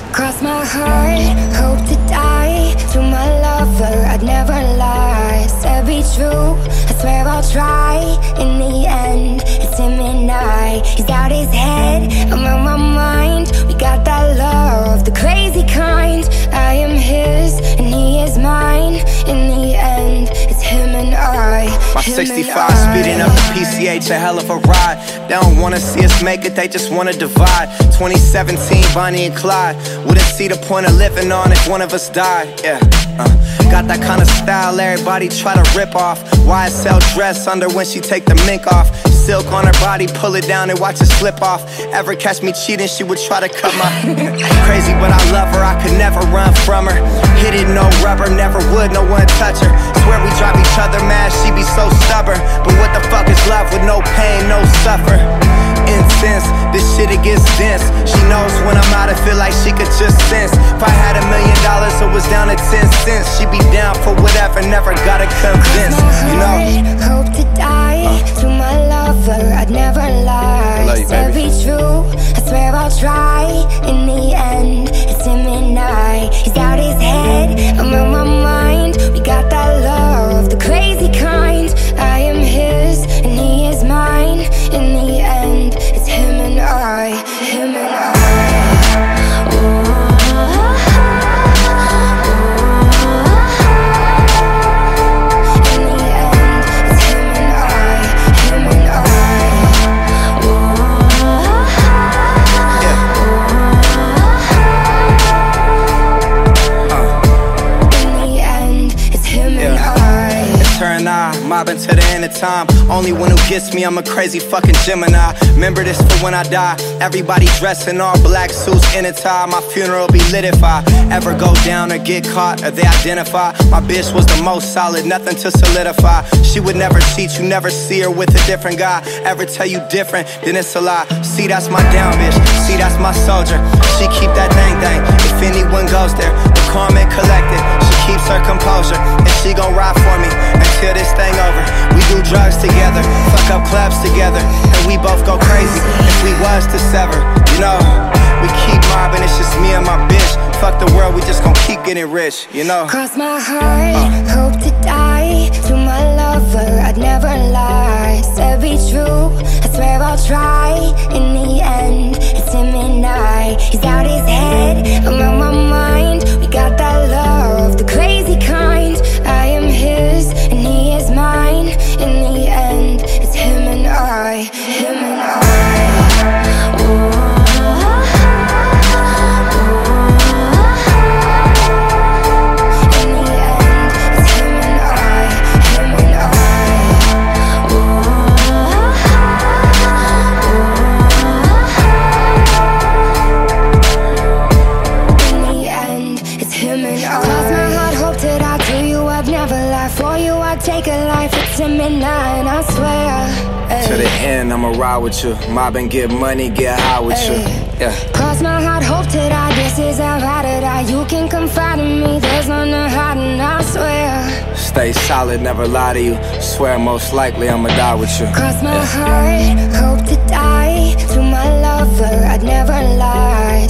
Cross my heart, hope to die. To my lover, I'd never lie. Said be true, I swear I'll try. In the end, it's him and I. He's out his head, I'm on my mind. We got that love, the crazy kind. I am his, and he is mine. In the end, it's him and I. My 65 speeding up the PCH, a hell of a ride. They don't wanna see us make it, they just wanna divide. 2017, Bonnie and Clyde. Wouldn't see the point of living on if one of us died. Yeah, got that kind of style everybody try to rip off. YSL dress under when she take the mink off. Silk on her body, pull it down and watch it slip off. Ever catch me cheating, she would try to cut my crazy, but I love her, I could never run from her. Hit it, no rubber, never would, no one touch her. Swear we drive each other mad, she be so stubborn. But what the fuck is love with no pain, no suffer? Incense, this shit it gets dense. She knows when I'm out, I feel like she could just sense. If I had $1 million, it was down to 10 cents. She'd be down for whatever, never gotta convince, you know? Hope to die, to my lover, I'd never lie. Love you, Said baby. be true, I swear I'll try. In the end, it's him and I. He's out his head, I'm on my mind. We got that love, the crazy kind. I am his, and he is mine. In the end, it's him and I, him and I. Mobbing to the end of time. Only one who gets me, I'm a crazy fucking Gemini. Remember this for when I die. Everybody dressed in all black suits in a tie. My funeral be lit if I ever go down or get caught or they identify. My bitch was the most solid, nothing to solidify. She would never cheat, you never see her with a different guy. Ever tell you different, then it's a lie. See, that's my down bitch, see, that's my soldier. She keep that thing. If anyone goes there, the calm and collected. She keeps her composure, and she gon' ride for me until this thing over. We do drugs together, fuck up clubs together, and we both go crazy if we was to sever. You know, we keep mobbing, it's just me and my bitch. Fuck the world, we just gon' keep getting rich, you know. Cross my heart, hope to die. To my lover, I'd never lie. Said be true, I swear I'll try. In the end, it's him and I. He's out his head, I'm on my mind. We got that love, the crazy kind. I am his, and he is mine. In the end, it's him and I, him and I. Oh. I swear, to the end, I'ma ride with you. Mobbing, get money, get high with you. Yeah. Cross my heart, hope to die. This is how I die. You can confide in me. There's nothing hiding. I swear. Stay solid, never lie to you. Swear most likely I'ma die with you. Cross my heart, hope to die. To my lover, I'd never lie.